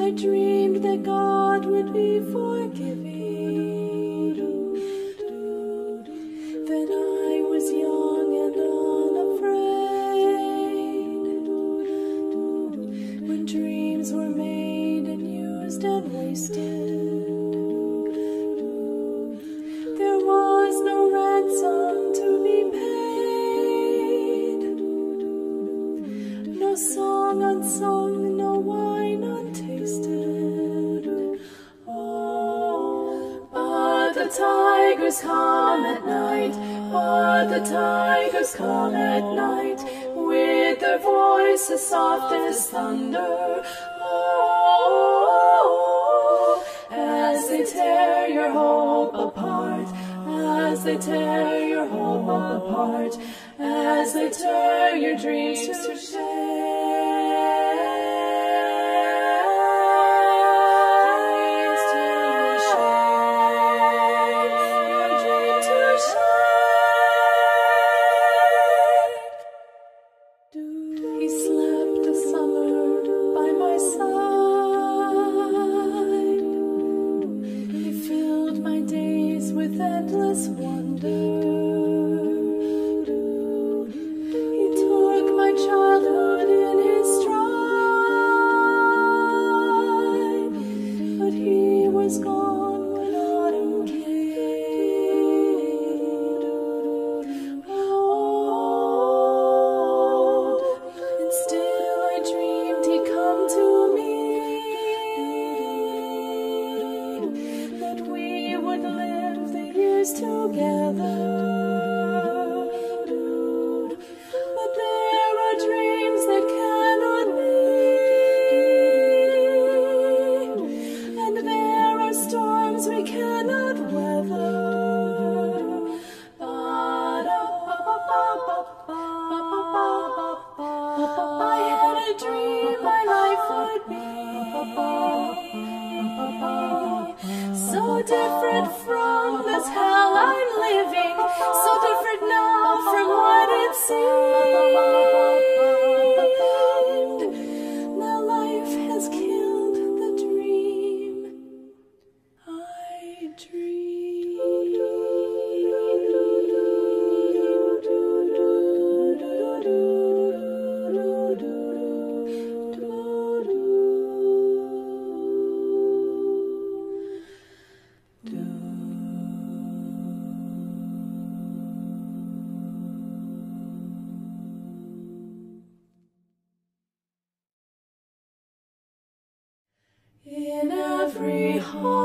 I dreamed that God would be forgiving. Then I was young and unafraid. When dreams were made and used and wasted, there was no ransom to be paid. No song unsung, no wine untasted. Oh, but the tigers come at night. But the tigers come at night, with their voices soft as thunder. Oh, as they tear your hope apart, as they tear your hope apart, as they tear your dreams to shame. He slept a summer by my side. He filled my days with endless wonder. He took my childhood in his stride, but he was gone when autumn came. Together, but there are dreams that cannot meet, and there are storms we cannot weather. I had a dream my life would be so different from this hell I'm living, so different now from what it seemed. Now life has killed the dream I dreamed. In every heart